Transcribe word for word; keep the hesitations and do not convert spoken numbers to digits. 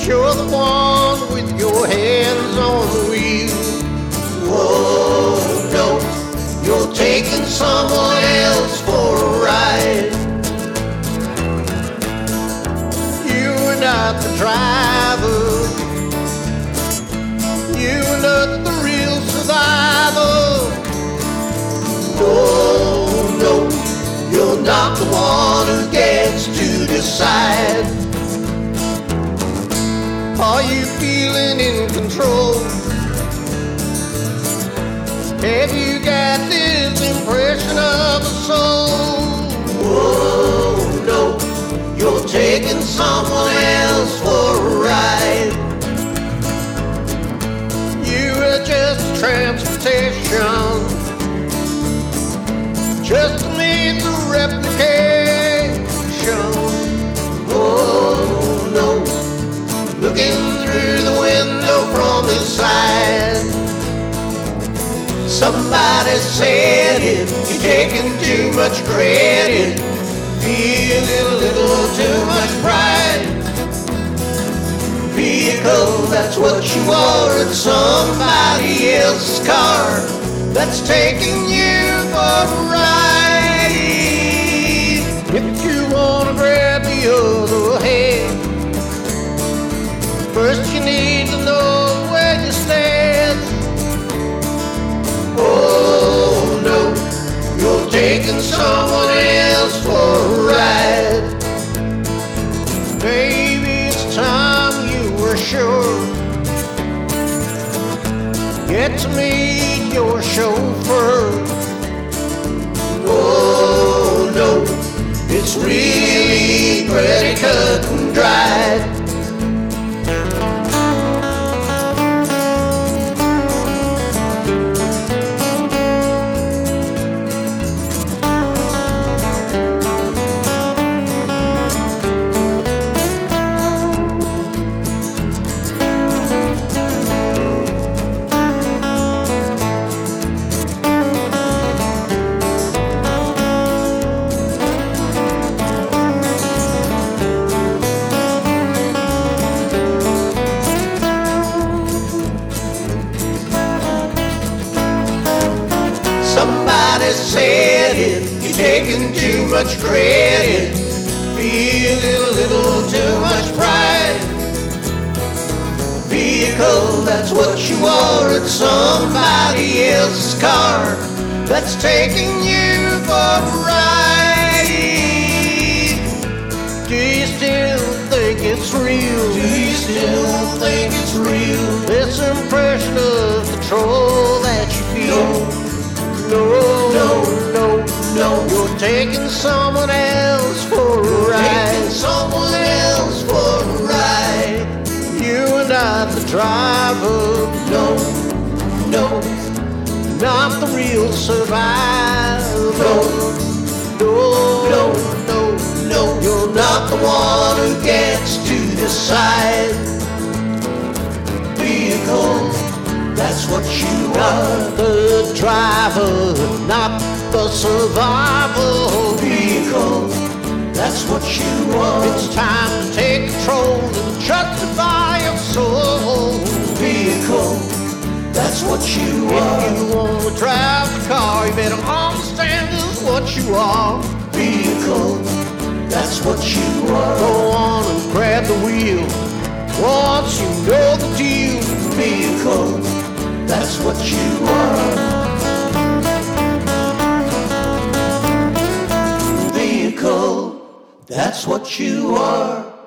you're the one with your hands on the wheel. Whoa, no, you're taking someone else for a ride. You are not the driver. You are not the real survivor. Oh no, you're not the one who gets to decide. Are you feeling in control? Have you got this impression of a soul? Whoa, no, you're taking someone else for a ride. You are just transportation, just to meet the replication. Oh no, looking through the window from inside. Somebody said it, you're taking too much credit, feeling a little too much pride. Vehicle, that's what you are in somebody else's car that's taking you for a ride. If you wanna grab the other hand, first you need to know where you stand. Oh no, you're taking someone else for a ride. Baby, it's time you were sure. Get to meet your chauffeur. Oh no, it's really pretty cut and dried. Somebody said it, you're taking too much credit, feeling a little too much pride. Vehicle, that's what you are in somebody else's car that's taking you for a ride. Do you still think it's real? Do you still think it's real? This impression of control that you feel. No, no, no, no, you're taking someone else for a ride. Taking someone else for a ride. You are not the driver. No, no, not the real survivor. No, no, no, no, no, you're not the one who gets to decide. Vehicle, that's what you are. The driver, not the survivor. Vehicle, that's what you are. It's time to take control and justify your soul. Vehicle, that's what you are. If you want to drive the car, you better understand this is what you are. Vehicle, that's what you are. Go on and grab the wheel once you know the deal. Vehicle, that's what you are. Vehicle, that's what you are.